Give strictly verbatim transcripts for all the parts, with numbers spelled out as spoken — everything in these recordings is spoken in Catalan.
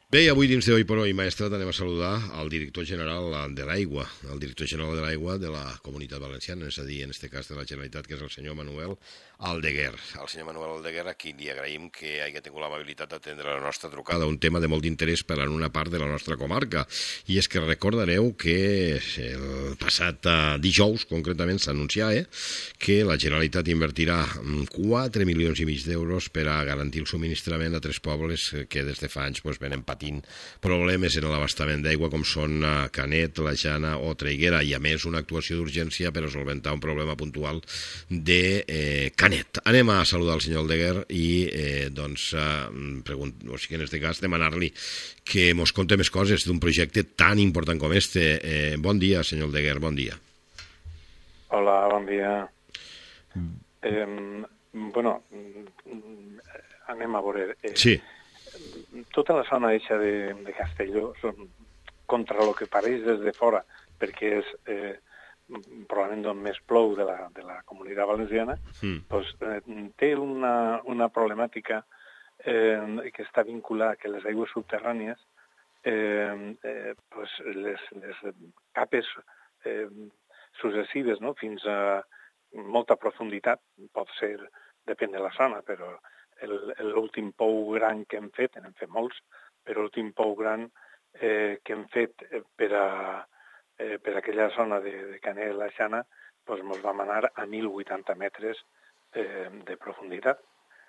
Bé, i avui dins de Hoy por Hoy, Maestrat, anem a saludar al director general de l'Aigua, el director general de l'Aigua de la Comunitat Valenciana, és a dir, en aquest cas de la Generalitat, que és el senyor Manuel Aldeguer. El senyor Manuel Aldeguer, a qui li agraïm que hagi tingut l'amabilitat d'atendre la nostra trucada, un tema de molt d'interès per a una part de la nostra comarca, i és que recordareu que el passat dijous, concretament, s'anunciava eh, que la Generalitat invertirà quatre milions i mig d'euros per a garantir el subministrament a tres pobles que des de fa anys pues, venen patint patint problemes en l'abastament d'aigua com són Canet, la Jana o Traiguera, i a més una actuació d'urgència per a solventar un problema puntual de eh, Canet. Anem a saludar el senyor Aldeguer i eh, doncs eh, pregunt, o sigui, en aquest cas demanar-li que mos conte més coses d'un projecte tan important com este. Eh, bon dia, senyor Aldeguer, bon dia. Hola, bon dia. Eh, bueno, anem a veure. Eh, sí. Tota la zona eixa de, de Castelló són contra el que pareix des de fora, perquè és eh, probablement d'on més plou de la, de la Comunitat Valenciana, mm. pues, eh, té una, una problemàtica eh, que està vinculada que les aigües subterrànies, eh, eh, pues, les, les capes eh, successives, no? Fins a molta profunditat, pot ser, depèn de la zona, però l'últim pou gran que hem fet, n'hem fet molts, però l'últim pou gran eh, que hem fet per a, eh, per a aquella zona de, de Canet la Jana, doncs ens vam anar a mil vuitanta metres eh, de profunditat.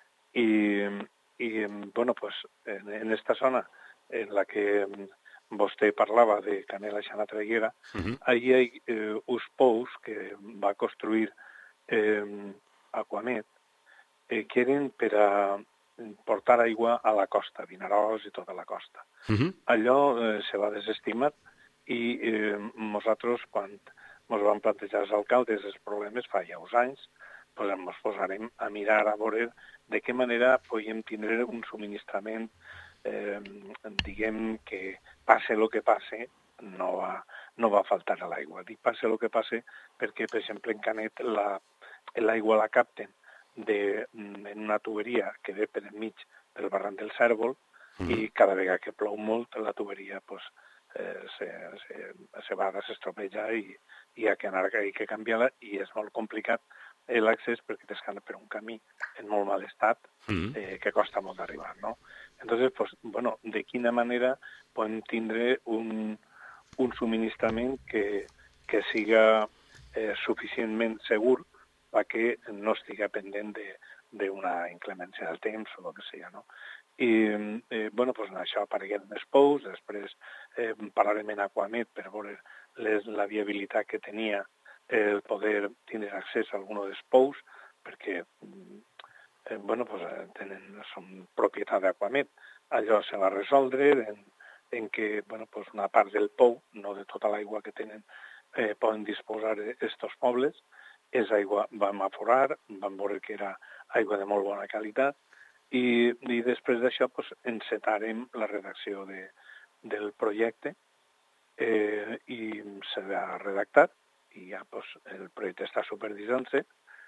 I, i bueno, pues, en aquesta zona en la que vostè parlava de Canet la Jana Traiguera, uh-huh. Allí hi ha eh, uns pous que va construir eh, Aquamet, Eh, que eren per a portar aigua a la costa, Vinaròs i tota la costa. Uh-huh. Allò eh, se va desestimat i eh, nosaltres, quan ens vam plantejar els alcaldes els problemes fa ja uns anys, pues ens posarem a mirar a veure de què manera podíem tindre un subministrament, eh, diguem que passe el que passe, no va, no va faltar a l'aigua. Dic passe el que passe perquè, per exemple, en Canet l'aigua la capten de, en una tuberia que ve per enmig del barranc del Cèrvol, mm. i cada vegada que plou molt la tuberia pues, eh, se, se, se va, s'estropeja i, i hi ha que anar hi que canviar-la, i és molt complicat l'accés perquè tens que anar per un camí en molt mal estat mm. eh, que costa molt d'arribar, no? Entonces, pues, bueno, de quina manera podem tindre un, un subministrament que, que siga eh, suficientment segur perquè no estigui pendent d'una inclemència del temps o el que sigui, no? I, eh, bueno, doncs en això apareguem més pous, després eh, parlarem en Aquamet per veure les, la viabilitat que tenia el poder tindre accés a algun dels pous, perquè, eh, bueno, doncs tenen, són propietat d'Aquamet. Allò se va resoldre en, en què, bueno, doncs una part del pou, no de tota l'aigua que tenen, eh, poden disposar estos pobles. És aigua, vam aforar, vam veure que era aigua de molt bona qualitat, i, i després d'això pues, encetarem la redacció de, del projecte eh, i serà redactat, i ja pues, el projecte està supervisant-se,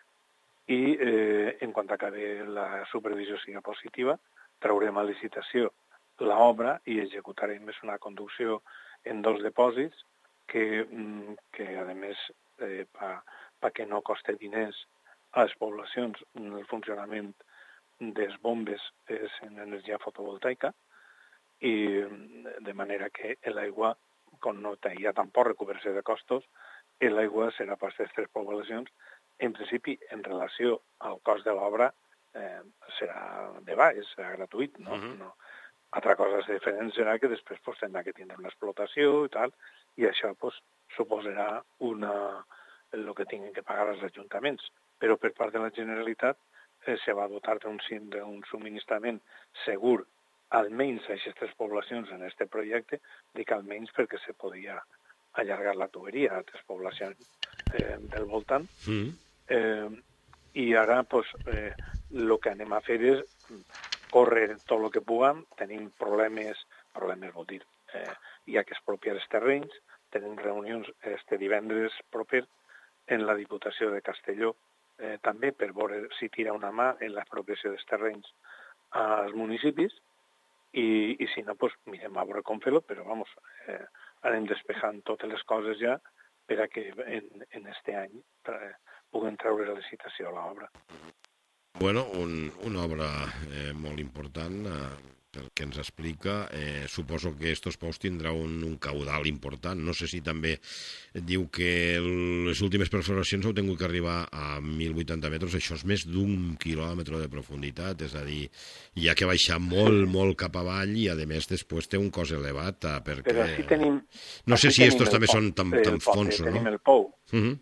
i eh, en quant acabi la supervisió sigui positiva, traurem a licitació l'obra i executarem una conducció en dos depòsits que, que a més, eh, pa, perquè no costa diners a les poblacions, el funcionament de les bombes és en energia fotovoltaica, i de manera que l'aigua, com no hi ha tampoc recuperació de costos, l'aigua serà per les tres poblacions, en principi, en relació al cost de l'obra, eh, serà de baix, serà gratuït, no? Uh-huh. No. Altra cosa diferent serà que després pues, tindrà que tindre una explotació i tal, i això pues, suposarà una... el que tinguin que pagar els ajuntaments. Però per part de la Generalitat eh, se va dotar d'un un subministrament segur, almenys a aquestes tres poblacions en aquest projecte, dic almenys perquè se podia allargar la tuberia a altres poblacions eh, del voltant. Mm. Eh, I ara pues, eh, el que anem a fer és córrer tot el que puguem. Tenim problemes, problemes vol dir, eh, hi ha que expropiar els terrenys, tenim reunions este divendres proper en la Diputació de Castelló, eh, també per veure si tira una mà en l'expropiació dels terrenys als municipis, i, i si no, doncs mirem a veure com fer-ho, però, vamos, eh, anem despejant totes les coses ja per a que en, en este any eh, puguem treure la licitació a l'obra. Bueno, un, una obra eh, molt important, eh, pel que ens explica. Eh, suposo que estos pous tindrà un, un caudal important. No sé si també diu que les últimes perforacions heu tingut que arribar a mil vuitanta metres. Això és més d'un quilòmetre de profunditat, és a dir, hi ha que baixar molt, molt cap avall i, a més, després té un cos elevat. Eh, perquè... Però així tenim... No sé si estos també són tan, tan fonsos, no? Tenim el pou. Uh-huh.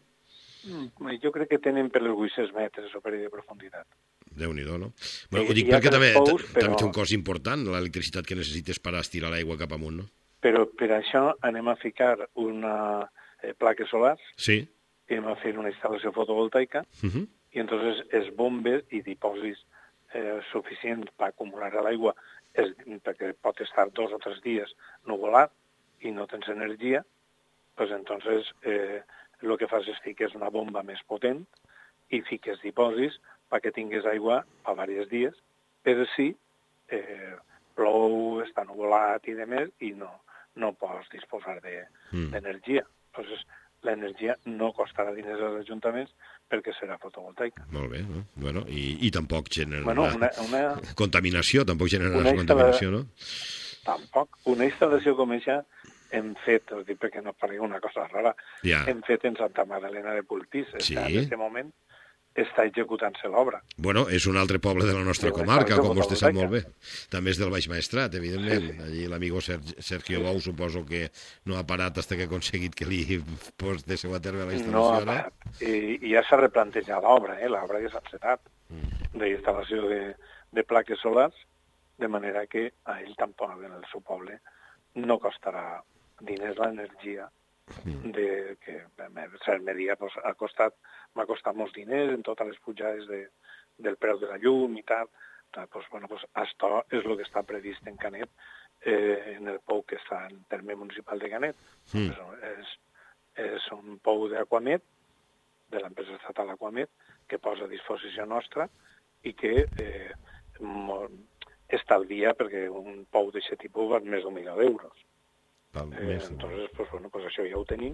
Jo crec que tenen per les vuit-cents metres o per de profunditat. Déu-n'hi-do, no? Bueno, ho I, dic i perquè també, pous, però... també té un cost important, l'electricitat que necessites per estirar l'aigua cap amunt, no? Però per això anem a ficar una eh, placa solar, sí. i anem a fer una instal·lació fotovoltaica, uh-huh. i entonces els bombes i dipòsits eh, suficients per acumular l'aigua, perquè pot estar dos o tres dies nuvolat i no tens energia, pues entonces eh, el que fas és fiques una bomba més potent i fiques dipòsits perquè tingués aigua a diversos dies, però si eh, plou, està nuvolat i demés, i no, no pots disposar d'energia. De, mm. Entonces, l'energia no costarà diners als ajuntaments perquè serà fotovoltaica. Molt bé, no? Bueno, i, i tampoc generarà bueno, una, una, contaminació, tampoc generarà contaminació, no? Tampoc. Una instal·lació com aquesta hem fet, us dic perquè no parli una cosa rara, ja. hem fet en Santa Magdalena de Polpís. Sí. En aquest moment està executant-se l'obra. Bueno, és un altre poble de la nostra comarca, com vostè sap molt bé. També és del Baix Maestrat, evidentment. Sí, sí. Allí l'amigo Sergio Bou suposo que no ha parat fins que ha aconseguit que li portéssiu a terme la instal·lació, no? No, i, i ja s'ha replantejat l'obra, eh? L'obra ja s'ha encetat, mm. d'instal·lació de, de plaques solars, de manera que a ell tampoc, en el seu poble, no costarà diners l'energia de que cert media pues, ha costat m'ha costat molts diners en totes les pujades de, del preu de la llum i tal. Pues, bueno, pues, això és el que està previst en Canet, eh, en el pou que està en terme municipal de Canet. Mm. És, és un pou d'Aquamet, de l'empresa estatal Aquamet, que posa a disposició nostra i que eh, estalvia, perquè un pou d'aquest tipus val més d'un milió d'euros. Eh, entonces, pues, bueno, pues això ja ho tenim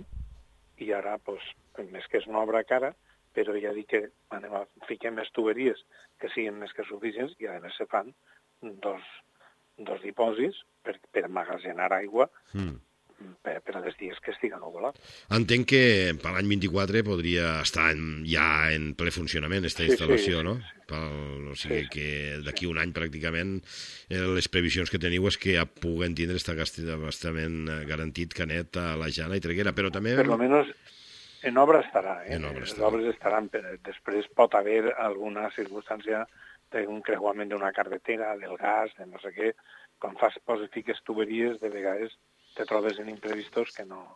i ara, pues, més que és una obra cara, però ja dic que anem a ficar més tuberies que siguin més que suficients i a més se fan dos, dos dipòsits per, per emmagazenar aigua mm. per, per als dies que estiguen nuvolat. Entenc que per l'any vint-i-quatre podria estar en, ja en ple funcionament aquesta sí, instal·lació, sí, no? Sí, sí. Pel, o sigui sí, que d'aquí sí. un any pràcticament eh, les previsions que teniu és que ja puguen tindre estar bastament garantit Canet a la Jana i Traiguera, però també... Per lo menos en obra estarà, eh? En obra estarà. Les obres estaran, però després pot haver alguna circumstància d'un creuament d'una carretera, del gas, de no sé què. Quan fas, poses, fiques tuberies, de vegades te trobes en imprevistos que no,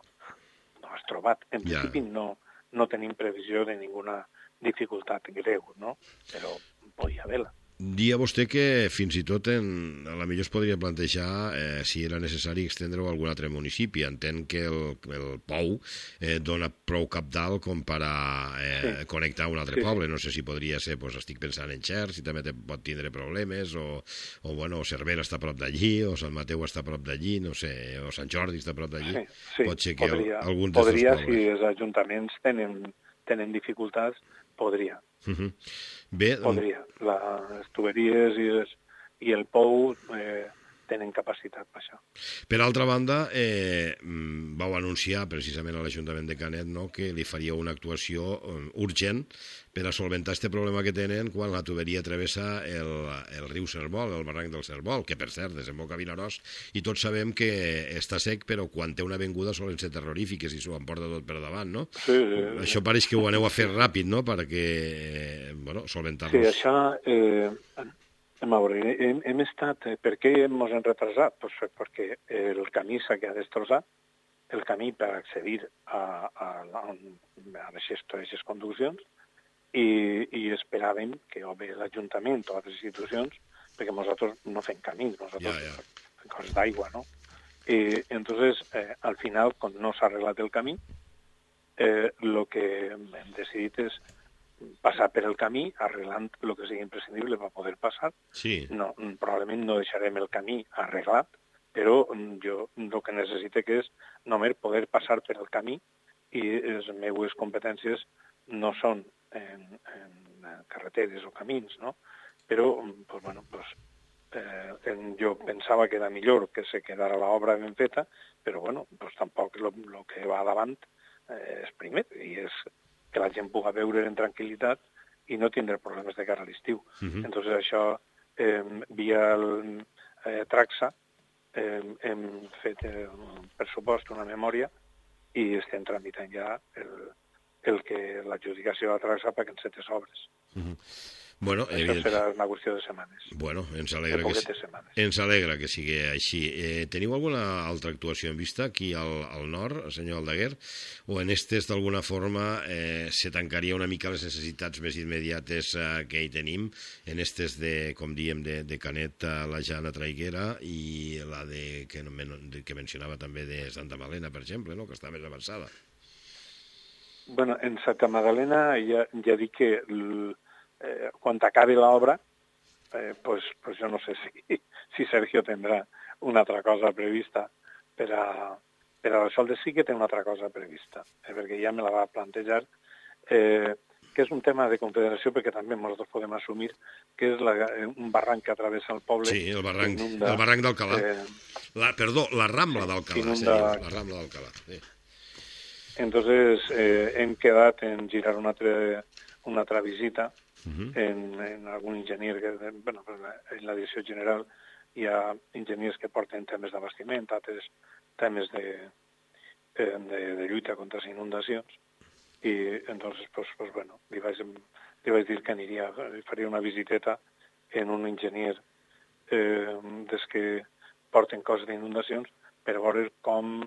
no has trobat. En ja. principi no, no tenim previsió de ninguna dificultat greu, no? Però podria haver-la. Dia vostè que fins i tot en, a la millor es podria plantejar eh, si era necessari extendre-ho a algun altre municipi. Entenc que el, el Pou eh, dona prou capdalt com per a eh, sí. connectar un altre sí, poble. No sé si podria ser, doncs estic pensant en Xert, si també te pot tindre problemes, o, o bueno, Cervera està a prop d'allí, o Sant Mateu està a prop d'allí, no sé, o Sant Jordi està a prop d'allí. Sí, sí, pot ser que podria, algun podria si els ajuntaments tenen, tenen dificultats, podria. Uh-huh. Bé, podria. Les tuberies i, les, i el pou eh, tenen capacitat per això. Per altra banda, eh, vau anunciar precisament a l'Ajuntament de Canet, no?, que li faríeu una actuació um, urgent per a solventar aquest problema que tenen quan la tuberia travessa el, el riu Cerbol, el barranc del Cerbol, que per cert desemboca a Vinaròs, i tots sabem que està sec, però quan té una avinguda solen ser terrorífiques i s'ho emporta tot per davant, no? Sí, sí. Això pareix que ho aneu a fer ràpid, no?, perquè, bueno, solventar-los. Sí, això... Eh... A veure, hem, hem estat... Per què ens hem retrasat? Pues perquè el camí s'ha quedat destrossat, el camí per accedir a, a, a, a aquestes conduccions, i, i esperàvem que o bé l'Ajuntament o altres institucions, perquè nosaltres no fem camins, nosaltres ja, ja. fem coses d'aigua, no? I entonces, eh, al final, quan no s'ha arreglat el camí, eh, el que hem decidit és passar per el camí, arreglant el que sigui imprescindible per poder passar. Sí. No, probablement no deixarem el camí arreglat, però jo el que necessite que és només poder passar per el camí i les meves competències no són en, en carreteres o camins, no? Però, pues, bueno, pues, eh, jo pensava que era millor que se quedara l'obra ben feta, però bueno, pues, tampoc el que va davant eh, és primer, i és que la gent pugui veure en tranquil·litat i no tindre problemes de cara a l'estiu. Uh-huh. Entonces això, eh, via el eh, Traxa, eh, hem fet eh, un pressupost, una memòria, i estem tramitant ja el, el que l'adjudicació de Traxa perquè en setes obres. Uh-huh. Bueno, això evident... serà una qüestió de setmanes. Bueno, ens alegra, que, setmanes. ens alegra que sigui així. Eh, teniu alguna altra actuació en vista aquí al, al nord, senyor Aldeguer? O en estes, d'alguna forma, eh, se tancaria una mica les necessitats més immediates eh, que hi tenim, en estes de, com diem, de, de Canet a la Jana Traiguera i la de, que, que mencionava també de Santa Magdalena, per exemple, no? Que està més avançada. Bueno, en Santa Magdalena ja, ja dic que... L... Eh, quan acabi l'obra, eh, pues, pues jo no sé si, si Sergio tindrà una altra cosa prevista per a, per a Resolde. Sí que té una altra cosa prevista, eh, perquè ja me la va plantejar, eh, que és un tema de confederació, perquè també nosaltres podem assumir que és la, un barranc que travessa el poble. Sí, el barranc, inunda, el barranc d'Alcalà. Eh, la, perdó, la Rambla d'Alcalà, inunda... sí, la Rambla d'Alcalà. Sí. Entonces, eh, hem quedat en girar una altra, una altra visita, Uh-huh. en, en algun enginyer, que, bueno, en la direcció general hi ha enginyers que porten temes d'abastiment, altres temes de, de, de lluita contra les inundacions, i entonces, pues, pues, bueno, li vaig, li vaig dir que aniria, faria una visiteta en un enginyer eh, des que porten coses d'inundacions per veure com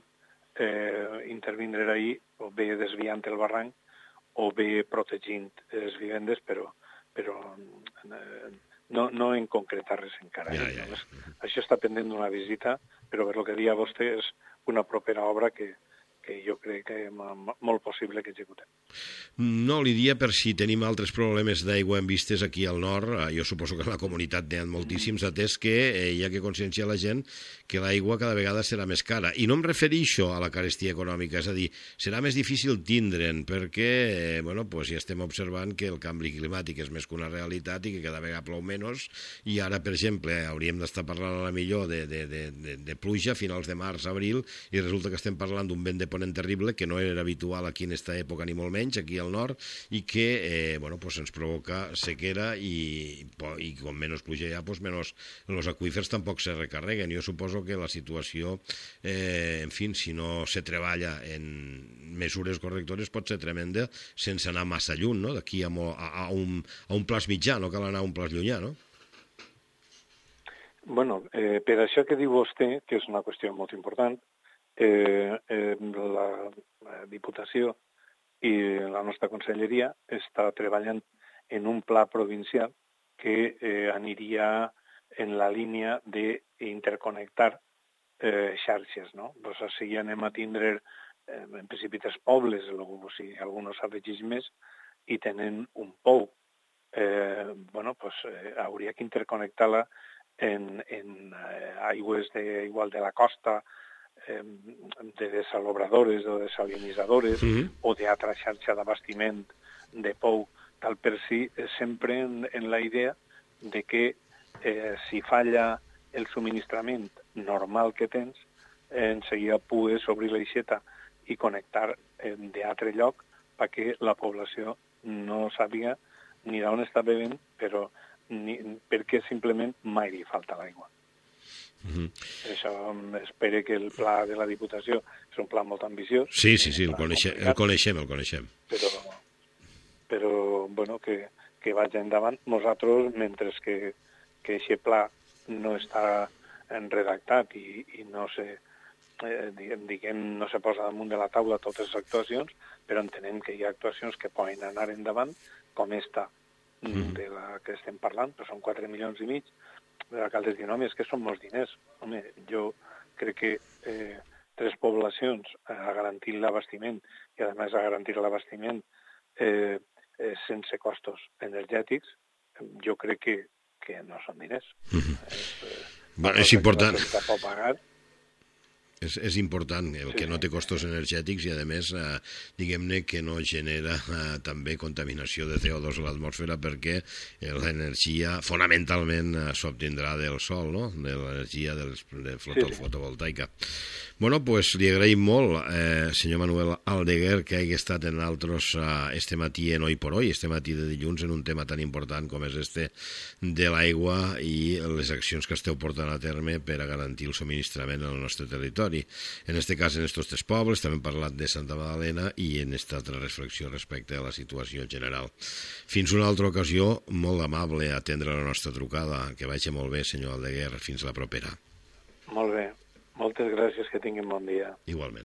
eh, intervindre ahir, o bé desviant el barranc, o bé protegint les vivendes, però però eh, no, no en concretar res encara. Ja, ja, ja. Això està pendent d'una visita, però per el que dia vostè és una propera obra que, que jo crec que és molt possible que executem. No, li dia per si tenim altres problemes d'aigua en vistes aquí al nord, jo suposo que en la comunitat n'hi ha moltíssims, atès que eh, hi ha que conscienciar la gent que l'aigua cada vegada serà més cara. I no em refereixo a la carestia econòmica, és a dir, serà més difícil tindre'n, perquè eh, bueno, pues ja estem observant que el canvi climàtic és més que una realitat i que cada vegada plou menys, i ara, per exemple, hauríem d'estar parlant a la millor de, de, de, de, de pluja a finals de març, abril, i resulta que estem parlant d'un vent de ponent terrible que no era habitual aquí en aquesta època ni molt menys, aquí al nord, i que eh, bueno, pues ens provoca sequera i, i com menys pluja hi ha, pues menys els aqüífers tampoc se recarreguen. Jo suposo que la situació, eh, en fi, si no se treballa en mesures correctores pot ser tremenda sense anar massa lluny, no? D'aquí a, a, a, un, a un plaç mitjà, no cal anar a un plaç llunyà, no? Bueno, eh, per això que diu vostè, que és una qüestió molt important, eh, eh, la, la Diputació i la nostra conselleria està treballant en un pla provincial que eh, aniria en la línia d'interconnectar eh, xarxes, no? Pues així anem a tindre eh, en principi tres pobles, o si alguns s'afegeix més, i tenen un pou. Eh, bueno, pues eh, hauria que interconnectar-la en, en eh, aigües de, igual de la costa, de desalobradores o desalinitzadores uh-huh. o d'altra xarxa d'abastiment de pou, tal per si, sempre en, en la idea de que eh, si falla el subministrament normal que tens, eh, en seguida pugues obrir l'aixeta i connectar eh, d'altre lloc perquè la població no sàpiga ni d'on està bevent, però ni, perquè simplement mai li falta l'aigua. Uh-huh. Això espero que el pla de la Diputació és un pla molt ambiciós. Sí, sí, sí, el coneixem, el coneixem, el coneixem. Però, però bueno, que, que vagi endavant. Nosaltres, mentre que, que aquest pla no està redactat i, i no se, eh, diguem, no se posa damunt de la taula totes les actuacions, però entenem que hi ha actuacions que poden anar endavant, com esta uh-huh. de la que estem parlant, però són quatre milions i mig. L'alcalde diu, home, és que són molts diners. Home, jo crec que eh, tres poblacions a garantir l'abastiment i, a més, a garantir l'abastiment eh, eh, sense costos energètics, jo crec que, que no són diners. Mm-hmm. És, eh, bueno, és important. La pot pagar. És, és important, el sí, que no té costos energètics i, a més, eh, diguem-ne que no genera eh, també contaminació de C O dos a l'atmosfera, perquè eh, l'energia fonamentalment eh, s'obtindrà del sol, no? De l'energia de, de foto, sí, sí. fotovoltaica. Bueno, pues li agraïm molt, eh, senyor Manuel Aldeguer, que hagi estat en altres eh, este matí en Hoy por Hoy, este matí de dilluns, en un tema tan important com és este de l'aigua i les accions que esteu portant a terme per a garantir el subministrament al nostre territori. En este cas, en estos tres pobles, també hem parlat de Santa Magdalena i en esta altra reflexió respecte a la situació general. Fins una altra ocasió, molt amable atendre la nostra trucada. Que vagi molt bé, senyor Aldeguer. Fins la propera. Molt bé. Moltes gràcies, que tinguin bon dia. Igualment.